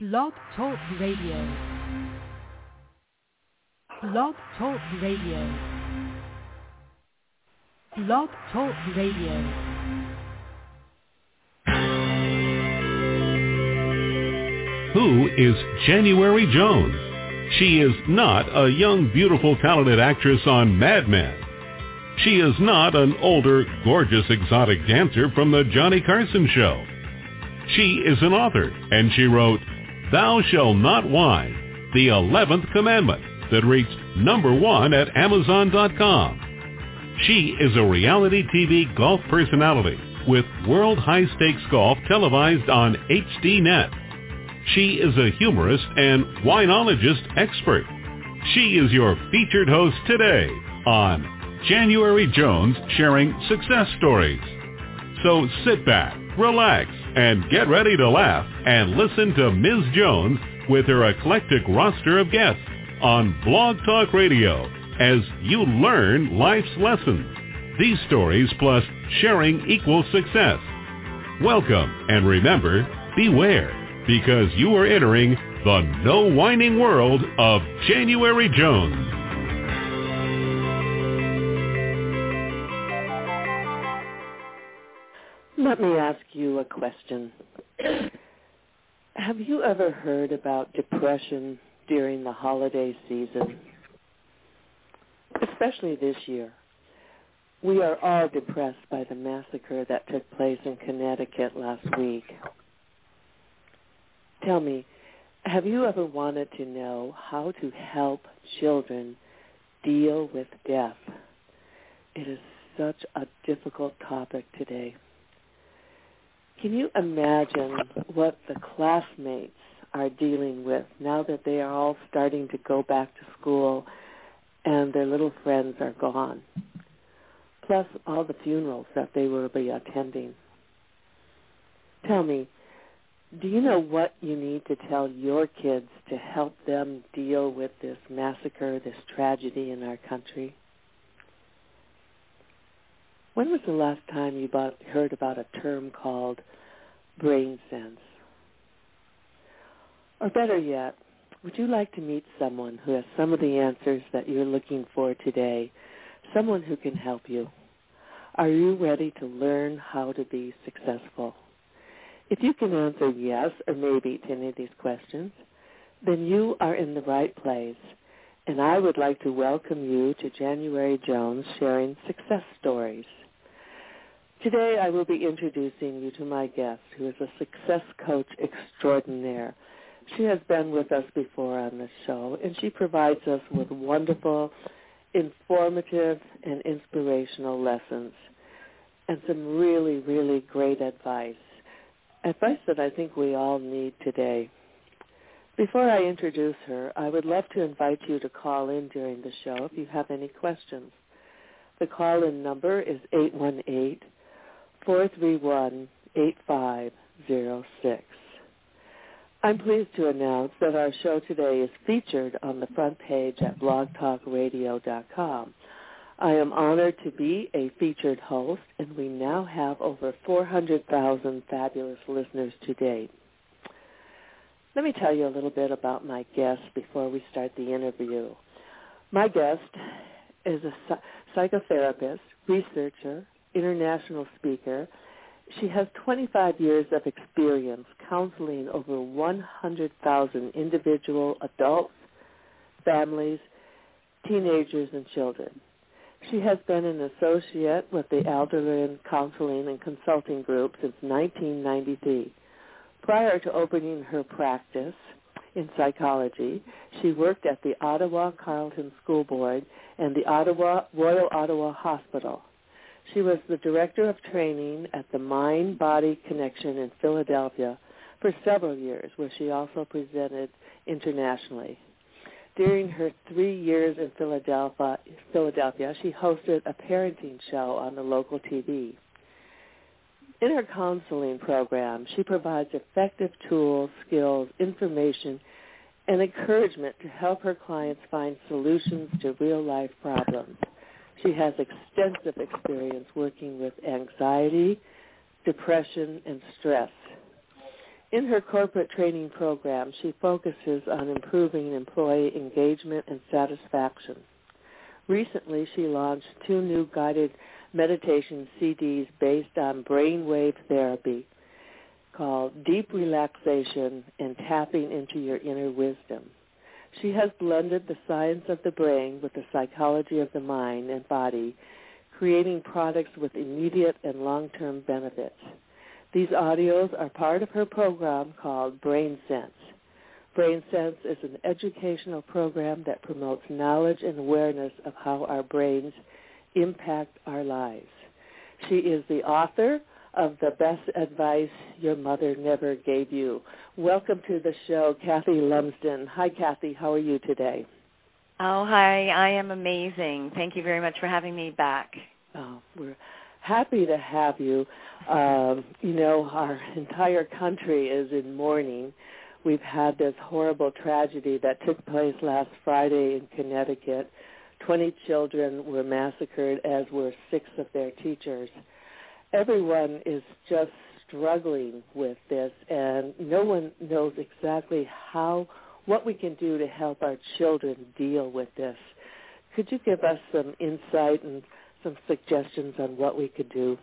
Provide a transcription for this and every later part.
Blog Talk Radio. Blog Talk Radio. Blog Talk Radio. Who is January Jones? She is not a young, beautiful, talented actress on Mad Men. She is not an older, gorgeous, exotic dancer from the Johnny Carson show. She is an author, and she wrote Thou Shalt Not Whine, the 11th Commandment, that reached #1 at Amazon.com. She is a reality TV golf personality with World High Stakes Golf televised on HDNet. She is a humorist and winologist expert. She is your featured host today on January Jones Sharing Success Stories. So sit back, relax, and get ready to laugh and listen to Ms. Jones with her eclectic roster of guests on Blog Talk Radio as you learn life's lessons. These stories plus sharing equals success. Welcome, and remember, beware, because you are entering the no whining world of January Jones. Let me ask you a question. Have you ever heard about depression during the holiday season? Especially this year. We are all depressed by the massacre that took place in Connecticut last week. Tell me, have you ever wanted to know how to help children deal with death? It is such a difficult topic today. Can you imagine what the classmates are dealing with now that they are all starting to go back to school and their little friends are gone? Plus all the funerals that they will be attending. Tell me, do you know what you need to tell your kids to help them deal with this massacre, this tragedy in our country? When was the last time you heard about a term called brain sense? Or better yet, would you like to meet someone who has some of the answers that you're looking for today, someone who can help you? Are you ready to learn how to be successful? If you can answer yes or maybe to any of these questions, then you are in the right place, and I would like to welcome you to January Jones Sharing Success Stories. Today I will be introducing you to my guest, who is a success coach extraordinaire. She has been with us before on this show, and she provides us with wonderful, informative, and inspirational lessons, and some really, really great advice that I think we all need today. Before I introduce her, I would love to invite you to call in during the show if you have any questions. The call-in number is 818-431-8506. I'm pleased to announce that our show today is featured on the front page at blogtalkradio.com. I am honored to be a featured host, and we now have over 400,000 fabulous listeners to date. Let me tell you a little bit about my guest before we start the interview. My guest is a psychotherapist, researcher, international speaker. She has 25 years of experience counseling over 100,000 individual adults, families, teenagers, and children. She has been an associate with the Alderlin Counseling and Consulting Group since 1993. Prior to opening her practice in psychology, she worked at the Ottawa Carleton School Board and the Royal Ottawa Hospital. She was the director of training at the Mind-Body Connection in Philadelphia for several years, where she also presented internationally. During her 3 years in Philadelphia, she hosted a parenting show on the local TV. In her counseling program, she provides effective tools, skills, information, and encouragement to help her clients find solutions to real-life problems. She has extensive experience working with anxiety, depression, and stress. In her corporate training program, she focuses on improving employee engagement and satisfaction. Recently, she launched 2 new guided meditation CDs based on brainwave therapy called Deep Relaxation and Tapping into Your Inner Wisdom. She has blended the science of the brain with the psychology of the mind and body, creating products with immediate and long-term benefits. These audios are part of her program called Brain Sense. Brain Sense is an educational program that promotes knowledge and awareness of how our brains impact our lives. She is the author of The Best Advice Your Mother Never Gave You. Welcome to the show, Kathy Lumsden. Hi, Kathy. How are you today? Oh, hi. I am amazing. Thank you very much for having me back. Oh, we're happy to have you. Our entire country is in mourning. We've had this horrible tragedy that took place last Friday in Connecticut. 20 children were massacred, as were 6 of their teachers. Everyone is just struggling with this, and no one knows exactly what we can do to help our children deal with this. Could you give us some insight and some suggestions on what we could do?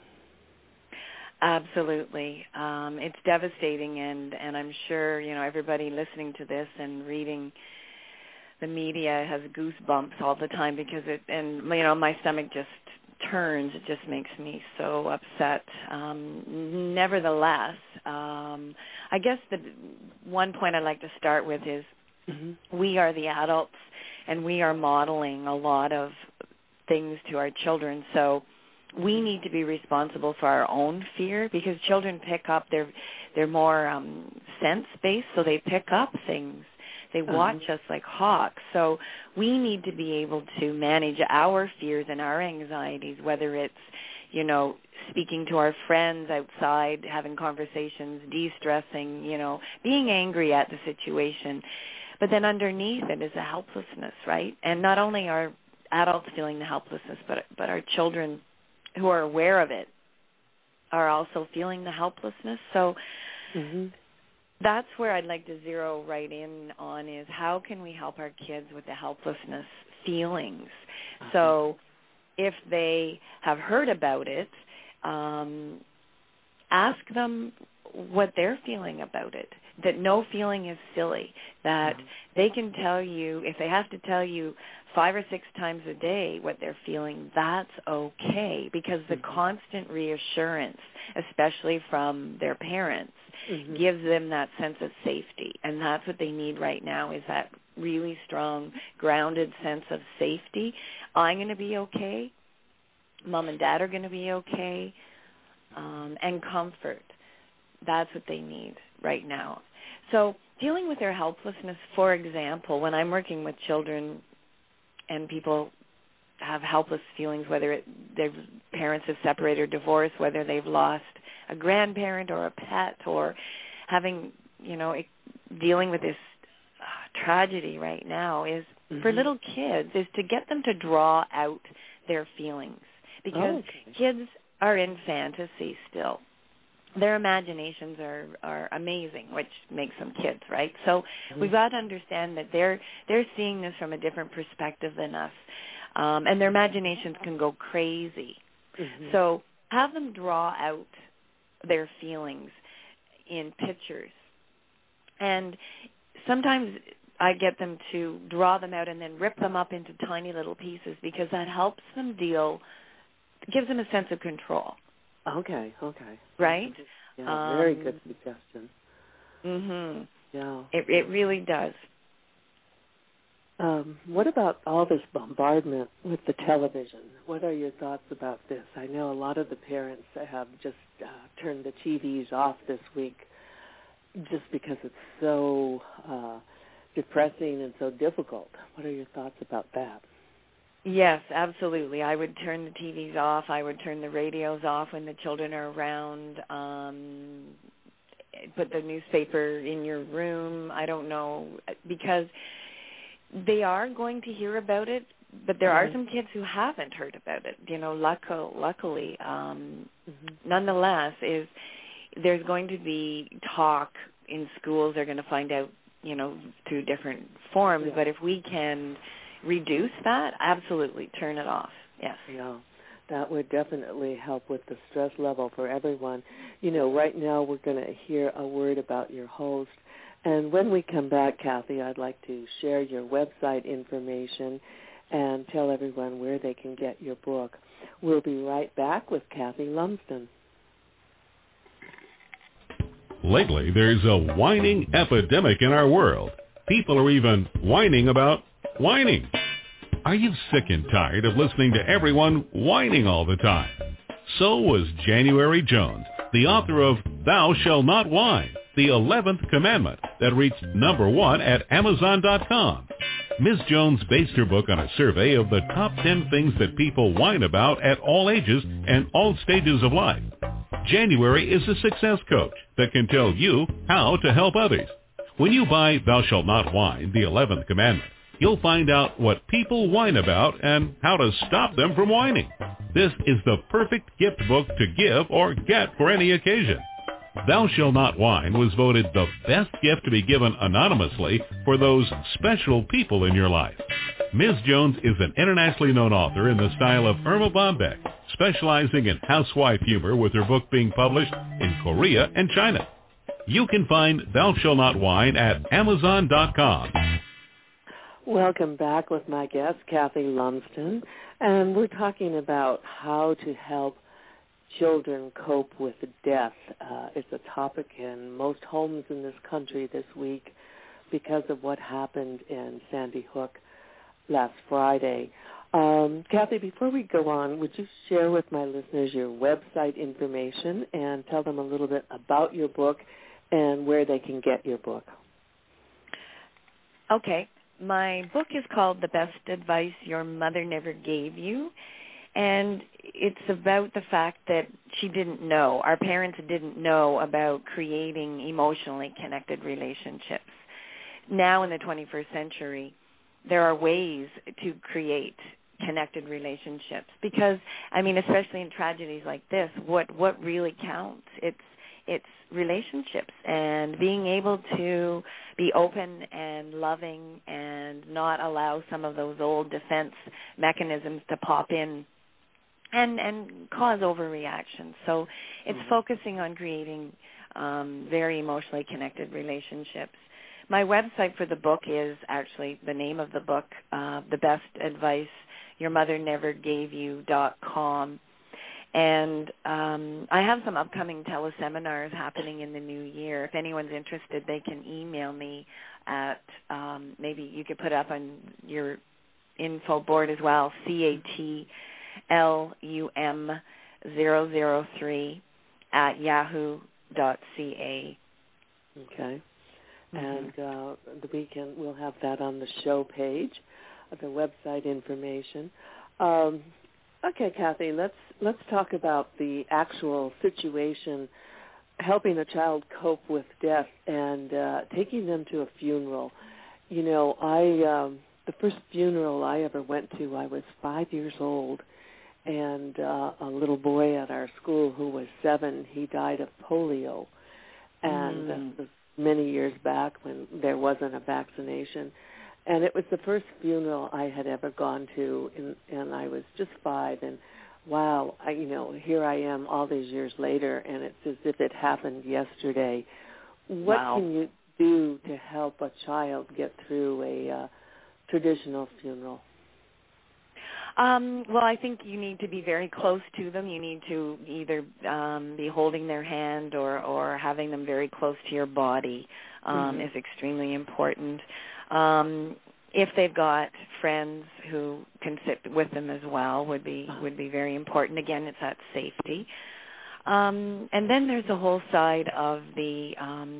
Absolutely. It's devastating, and I'm sure, everybody listening to this and reading the media has goosebumps all the time because my stomach just turns. It just makes me so upset. Nevertheless, I guess the one point I'd like to start with is we are the adults, and we are modeling a lot of things to our children. So we need to be responsible for our own fear, because children pick up, they're more sense-based, so they pick up things. They watch us like hawks. So we need to be able to manage our fears and our anxieties, whether it's, speaking to our friends outside, having conversations, de-stressing, being angry at the situation. But then underneath it is a helplessness, right? And not only are adults feeling the helplessness, but our children who are aware of it are also feeling the helplessness. So that's where I'd like to zero right in on is how can we help our kids with the helplessness feelings. So if they have heard about it, ask them what they're feeling about it, that no feeling is silly, that they can tell you, if they have to tell you 5 or 6 times a day what they're feeling, that's okay, because the constant reassurance, especially from their parents, gives them that sense of safety. And that's what they need right now, is that really strong, grounded sense of safety. I'm going to be okay. Mom and Dad are going to be okay. And comfort. That's what they need right now. So dealing with their helplessness, for example, when I'm working with children and people have helpless feelings, whether their parents have separated or divorced, whether they've lost a grandparent or a pet, or having, dealing with this tragedy right now, is for little kids is to get them to draw out their feelings, because kids are in fantasy still. Their imaginations are amazing, which makes them kids, right? So we've got to understand that they're seeing this from a different perspective than us, and their imaginations can go crazy. So have them draw out their feelings in pictures. And sometimes I get them to draw them out and then rip them up into tiny little pieces, because that helps them gives them a sense of control. Okay. Right? Yeah, very good suggestion. Yeah. It really does. What about all this bombardment with the television? What are your thoughts about this? I know a lot of the parents have just turned the TVs off this week just because it's so depressing and so difficult. What are your thoughts about that? Yes, absolutely. I would turn the TVs off. I would turn the radios off when the children are around. Put the newspaper in your room. I don't know, because they are going to hear about it, but there are some kids who haven't heard about it. Luckily, nonetheless, there's going to be talk in schools are going to find out, through different forms. Yeah. But if we can reduce that, absolutely turn it off. Yes. Yeah. That would definitely help with the stress level for everyone. Right now we're going to hear a word about your host. And when we come back, Kathy, I'd like to share your website information and tell everyone where they can get your book. We'll be right back with Kathy Lumsden. Lately, there's a whining epidemic in our world. People are even whining about whining. Are you sick and tired of listening to everyone whining all the time? So was January Jones, the author of Thou Shalt Not Whine, the 11th Commandment, that reached #1 at Amazon.com. Ms. Jones based her book on a survey of the top 10 things that people whine about at all ages and all stages of life. January is a success coach that can tell you how to help others. When you buy Thou Shalt Not Whine, the 11th Commandment, you'll find out what people whine about and how to stop them from whining. This is the perfect gift book to give or get for any occasion. Thou Shalt Not Whine was voted the best gift to be given anonymously for those special people in your life. Ms. Jones is an internationally known author in the style of Irma Bombeck, specializing in housewife humor, with her book being published in Korea and China. You can find Thou Shalt Not Whine at Amazon.com. Welcome back with my guest, Kathy Lumsden, and we're talking about how to help children cope with death. It's a topic in most homes in this country this week because of what happened in Sandy Hook last Friday. Kathy, before we go on, would you share with my listeners your website information and tell them a little bit about your book and where they can get your book? Okay. My book is called The Best Advice Your Mother Never Gave You, and it's about the fact that our parents didn't know about creating emotionally connected relationships. Now in the 21st century, there are ways to create connected relationships because, especially in tragedies like this, what really counts? It's relationships and being able to be open and loving and not allow some of those old defense mechanisms to pop in and cause overreactions. So it's focusing on creating very emotionally connected relationships. My website for the book is actually the name of the book, The Best Advice Your Mother Never Gave You.com. And I have some upcoming teleseminars happening in the new year. If anyone's interested, they can email me at, maybe you could put up on your info board as well, CATLUM003 at yahoo.ca. Okay. And we'll have that on the show page, the website information. Okay, Kathy, let's talk about the actual situation, helping a child cope with death and taking them to a funeral. The first funeral I ever went to, I was 5 years old, and a little boy at our school who was 7, he died of polio, and that was many years back when there wasn't a vaccination. And it was the first funeral I had ever gone to, and I was just 5. And wow, here I am all these years later, and it's as if it happened yesterday. What can you do to help a child get through a traditional funeral? Well, I think you need to be very close to them. You need to either be holding their hand or having them very close to your body is extremely important. If they've got friends who can sit with them as well would be very important. Again, it's that safety. And then there's the whole side of the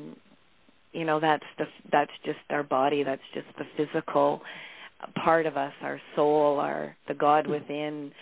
that's just our body, that's just the physical part of us, our soul, the God within,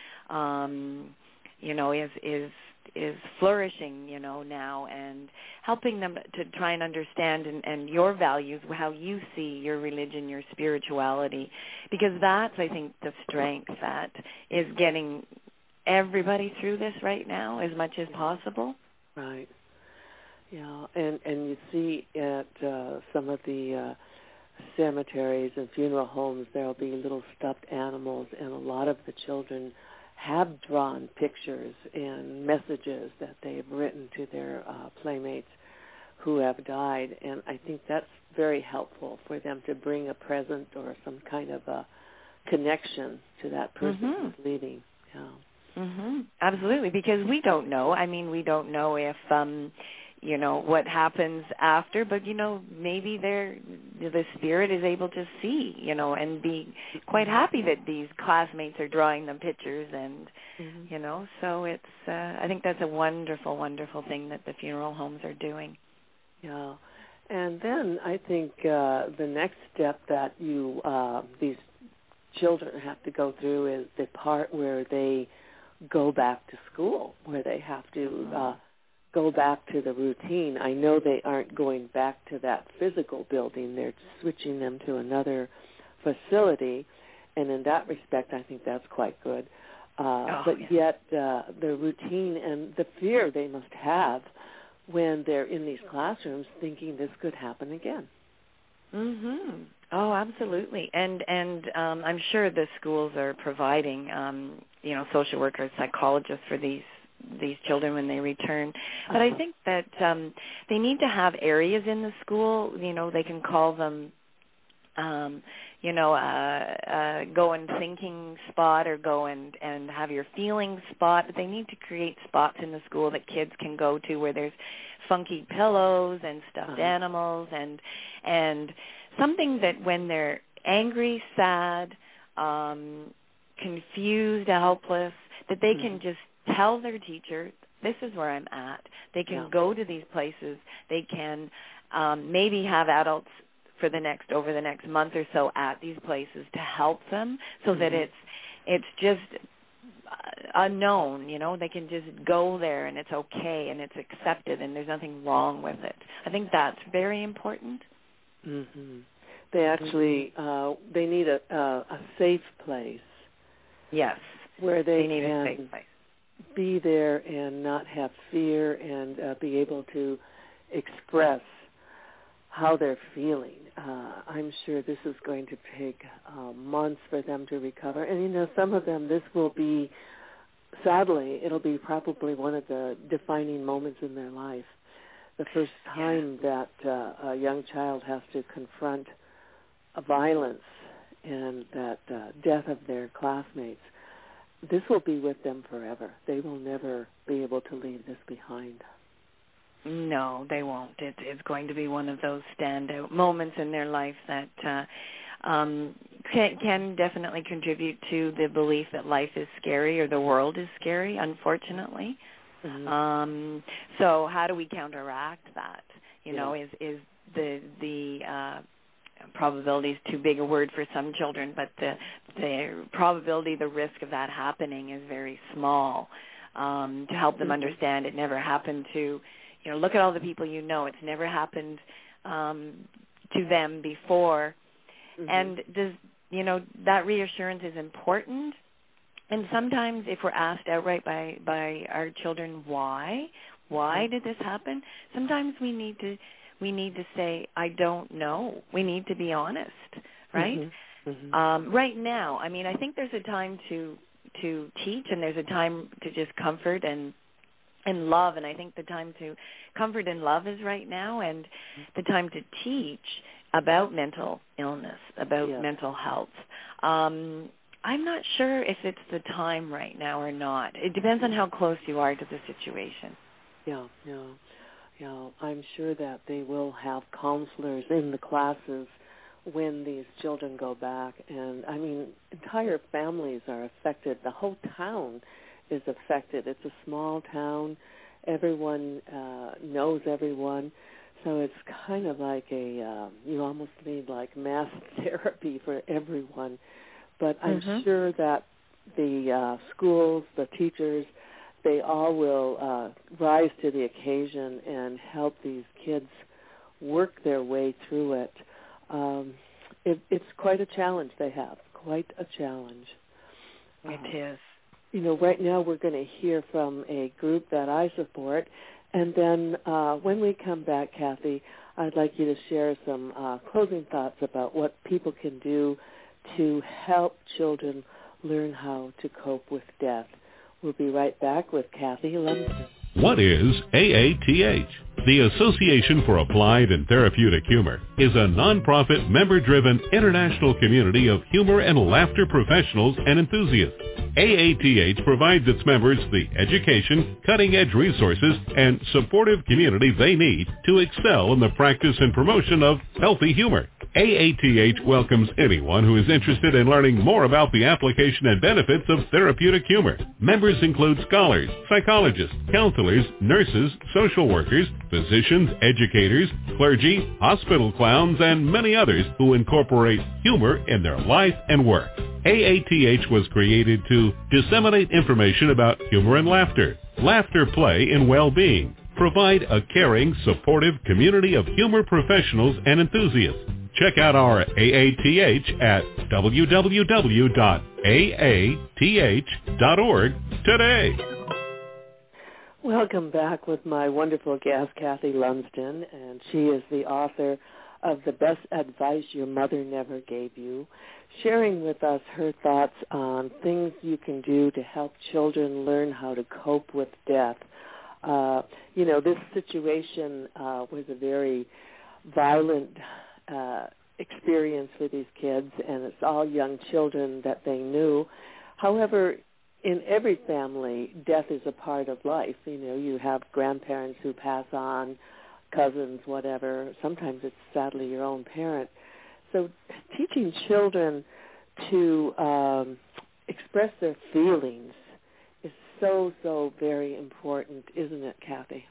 is flourishing, now, and helping them to try and understand and your values, how you see your religion, your spirituality, because that's, I think, the strength that is getting everybody through this right now as much as possible. Right. Yeah, and you see at some of the cemeteries and funeral homes, there'll be little stuffed animals, and a lot of the children have drawn pictures and messages that they've written to their playmates who have died, and I think that's very helpful for them to bring a present or some kind of a connection to that person who's leaving. Yeah. Absolutely, because we don't know. I mean, we don't know if what happens after, but maybe the spirit is able to see, and be quite happy that these classmates are drawing them pictures, and so it's I think that's a wonderful, wonderful thing that the funeral homes are doing. Yeah, and then I think the next step that these children have to go through is the part where they go back to school, where they have to go back to the routine. I know they aren't going back to that physical building. They're switching them to another facility, and in that respect, I think that's quite good. Yet the routine and the fear they must have when they're in these classrooms thinking this could happen again. Oh, absolutely. And I'm sure the schools are providing, social workers, psychologists for these children when they return. But I think that they need to have areas in the school, they can call them, go and thinking spot, or go and have your feeling spot. But they need to create spots in the school that kids can go to where there's funky pillows and stuffed animals and something that when they're angry, sad, confused, helpless, that they can just tell their teacher, this is where I'm at. They can go to these places. They can maybe have adults over the next month or so at these places to help them, so that it's just unknown. They can just go there and it's okay and it's accepted and there's nothing wrong with it. I think that's very important. They actually they need a safe place. Yes, where they need can a safe place. Be there and not have fear, and be able to express how they're feeling. I'm sure this is going to take months for them to recover. And, some of them, this will be, sadly, it'll be probably one of the defining moments in their life. The first time that a young child has to confront a violence and that death of their classmates. This will be with them forever. They will never be able to leave this behind. No, they won't. It's going to be one of those standout moments in their life that can definitely contribute to the belief that life is scary or the world is scary, unfortunately. So how do we counteract that? Is the probability is too big a word for some children, but the probability, the risk of that happening is very small. To help them understand it never happened to, look at all the people it's never happened to them before. And that reassurance is important. And sometimes if we're asked outright by our children, why did this happen? Sometimes we need to say, I don't know. We need to be honest, right? Right now, I think there's a time to teach, and there's a time to just comfort and love, and I think the time to comfort and love is right now, and the time to teach about mental illness, about mental health. I'm not sure if it's the time right now or not. It depends on how close you are to the situation. Yeah. I'm sure that they will have counselors in the classes when these children go back. And, entire families are affected. The whole town is affected. It's a small town. Everyone knows everyone. So it's kind of like you almost need like mass therapy for everyone. But I'm sure that the schools, the teachers, they all will rise to the occasion and help these kids work their way through it. It's quite a challenge they have, quite a challenge. It is. Right now we're going to hear from a group that I support, And then when we come back, Kathy, I'd like you to share some closing thoughts about what people can do to help children learn how to cope with death. We'll be right back with Kathy Lumsden. What is AATH? The Association for Applied and Therapeutic Humor is a nonprofit, member-driven international community of humor and laughter professionals and enthusiasts. AATH provides its members the education, cutting-edge resources, and supportive community they need to excel in the practice and promotion of healthy humor. AATH welcomes anyone who is interested in learning more about the application and benefits of therapeutic humor. Members include scholars, psychologists, counselors, nurses, social workers, physicians, educators, clergy, hospital clowns, and many others who incorporate humor in their life and work. AATH was created to disseminate information about humor and laughter play, and well-being, provide a caring, supportive community of humor professionals and enthusiasts. Check out our AATH at www.aath.org today. Welcome back with my wonderful guest, Kathy Lumsden, and she is the author of The Best Advice Your Mother Never Gave You, sharing with us her thoughts on things you can do to help children learn how to cope with death. This situation was a very violent experience for these kids, and it's all young children that they knew. However, in every family, death is a part of life. You have grandparents who pass on, cousins, whatever. Sometimes it's sadly your own parent. So teaching children to express their feelings is so, so very important, isn't it, Kathy?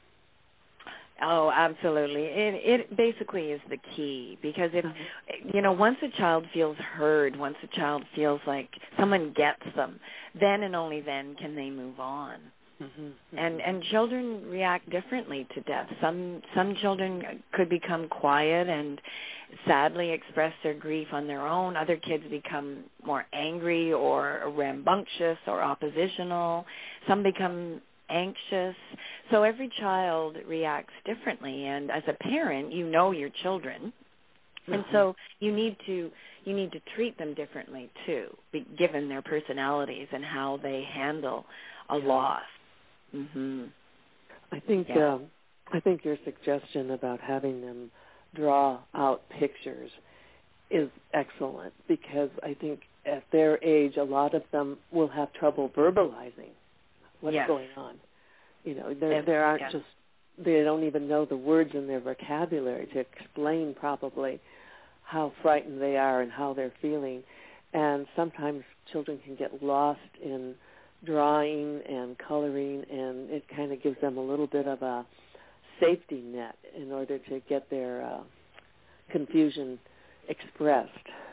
Oh, absolutely. It basically is the key, because if, once a child feels heard, once a child feels like someone gets them, then and only then can they move on. Mm-hmm. And children react differently to death. Some children could become quiet and sadly express their grief on their own. Other kids become more angry or rambunctious or oppositional. Some become anxious. So every child reacts differently, and as a parent, you know your children, and so you need to treat them differently too, given their personalities and how they handle a loss. Mm-hmm. I think your suggestion about having them draw out pictures is excellent, because I think at their age, a lot of them will have trouble verbalizing what's going on. There aren't just, they don't even know the words in their vocabulary to explain probably how frightened they are and how they're feeling. And sometimes children can get lost in drawing and coloring, and it kind of gives them a little bit of a safety net in order to get their confusion expressed.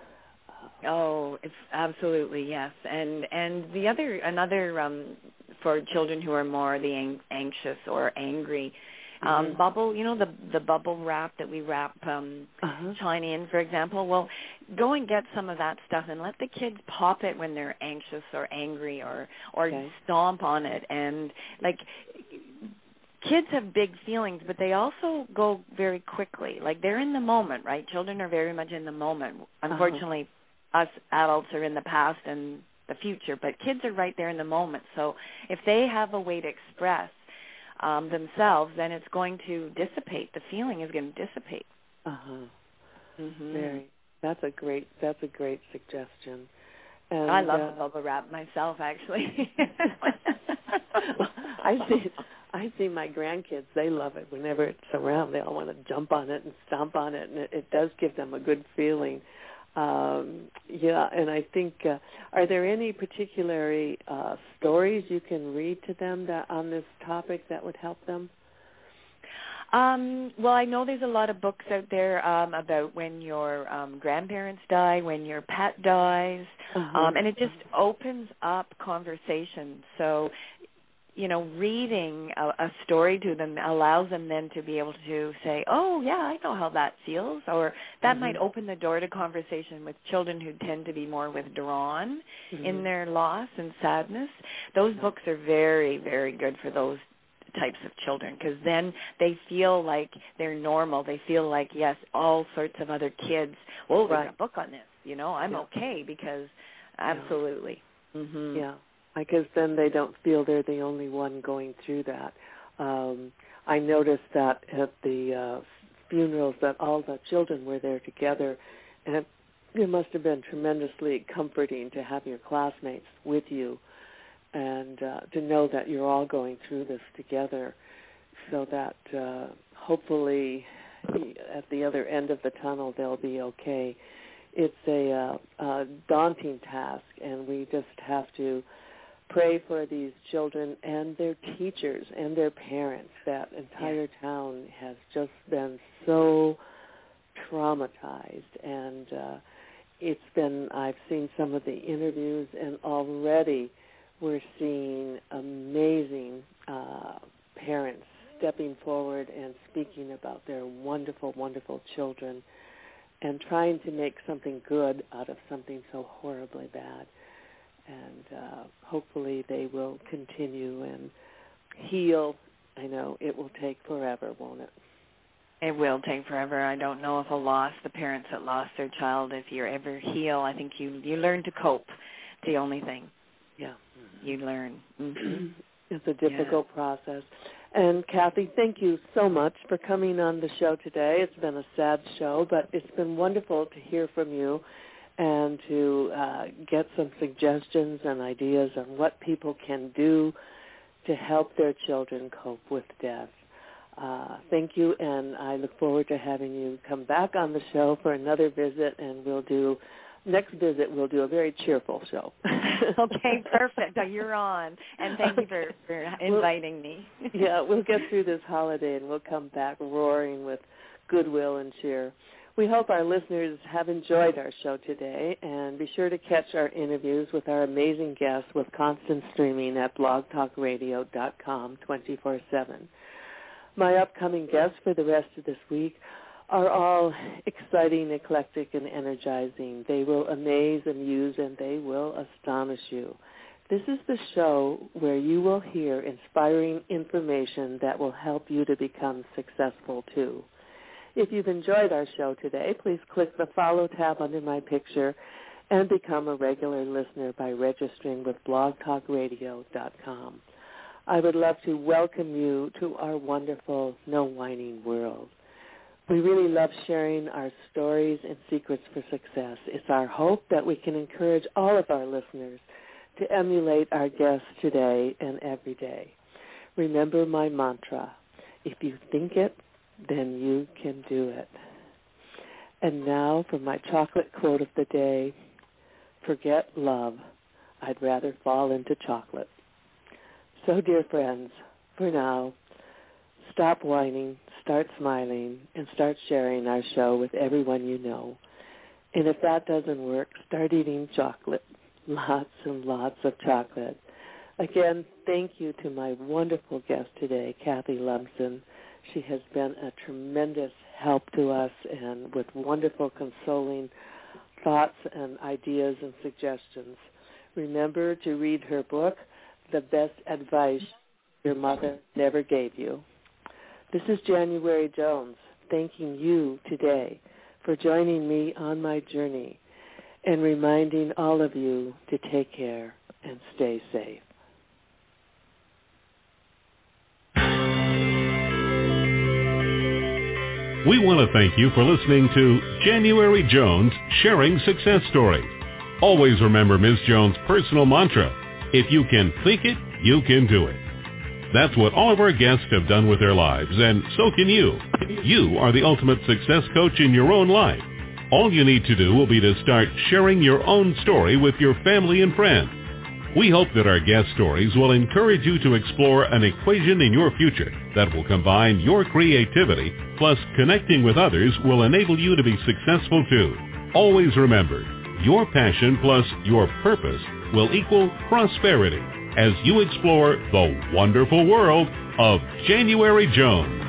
It's absolutely, yes. And another for children who are more the anxious or angry, bubble, the bubble wrap that we wrap China in, for example. Well, go and get some of that stuff and let the kids pop it when they're anxious or angry, or stomp on it. And kids have big feelings, but they also go very quickly. They're in the moment, right? Children are very much in the moment. Unfortunately, us adults are in the past and the future, but kids are right there in the moment. So if they have a way to express themselves, then it's going to dissipate. The feeling is going to dissipate. Very. That's a great suggestion. And I love the bubble wrap myself, actually. I see my grandkids. They love it. Whenever it's around, they all want to jump on it and stomp on it, and it does give them a good feeling. And I think, are there any particular stories you can read to them on this topic that would help them? Well, I know there's a lot of books out there about when your grandparents die, when your pet dies, and it just opens up conversation. So, reading a story to them allows them then to be able to say, oh, yeah, I know how that feels, or that might open the door to conversation with children who tend to be more withdrawn in their loss and sadness. Those books are very, very good for those types of children, because then they feel like they're normal. They feel like, yes, all sorts of other kids, well, we got a book on this, I'm okay, because absolutely. Yeah. Mm-hmm. Yeah, because then they don't feel they're the only one going through that. I noticed that at the funerals that all the children were there together, and it must have been tremendously comforting to have your classmates with you and to know that you're all going through this together, so that hopefully at the other end of the tunnel they'll be okay. It's a daunting task, and we just have to pray for these children and their teachers and their parents. That entire town has just been so traumatized, and I've seen some of the interviews, and already we're seeing amazing parents stepping forward and speaking about their wonderful, wonderful children and trying to make something good out of something so horribly bad. And hopefully they will continue and heal. I know it will take forever, won't it? It will take forever. I don't know if the parents that lost their child, if you ever heal, I think you learn to cope. It's the only thing. Yeah. You learn. Mm-hmm. It's a difficult process. And Kathy, thank you so much for coming on the show today. It's been a sad show, but it's been wonderful to hear from you and to get some suggestions and ideas on what people can do to help their children cope with death. Thank you, and I look forward to having you come back on the show for another visit, and next visit we'll do a very cheerful show. Okay, perfect. You're on, and thank you for inviting me. Yeah, we'll get through this holiday, and we'll come back roaring with goodwill and cheer. We hope our listeners have enjoyed our show today, and be sure to catch our interviews with our amazing guests with constant streaming at blogtalkradio.com 24/7. My upcoming guests for the rest of this week are all exciting, eclectic, and energizing. They will amaze, amuse, and they will astonish you. This is the show where you will hear inspiring information that will help you to become successful too. If you've enjoyed our show today, please click the follow tab under my picture and become a regular listener by registering with blogtalkradio.com. I would love to welcome you to our wonderful No Whining world. We really love sharing our stories and secrets for success. It's our hope that we can encourage all of our listeners to emulate our guests today and every day. Remember my mantra: if you think it, then you can do it. And now for my chocolate quote of the day: forget love. I'd rather fall into chocolate. So, dear friends, for now, stop whining, start smiling, and start sharing our show with everyone you know. And if that doesn't work, start eating chocolate, lots and lots of chocolate. Again, thank you to my wonderful guest today, Kathy Lumsden. She has been a tremendous help to us, and with wonderful, consoling thoughts and ideas and suggestions. Remember to read her book, The Best Advice Your Mother Never Gave You. This is January Jones, thanking you today for joining me on my journey and reminding all of you to take care and stay safe. We want to thank you for listening to January Jones Sharing Success Stories. Always remember Ms. Jones' personal mantra: if you can think it, you can do it. That's what all of our guests have done with their lives, and so can you. You are the ultimate success coach in your own life. All you need to do will be to start sharing your own story with your family and friends. We hope that our guest stories will encourage you to explore an equation in your future that will combine your creativity plus connecting with others will enable you to be successful too. Always remember, your passion plus your purpose will equal prosperity as you explore the wonderful world of January Jones.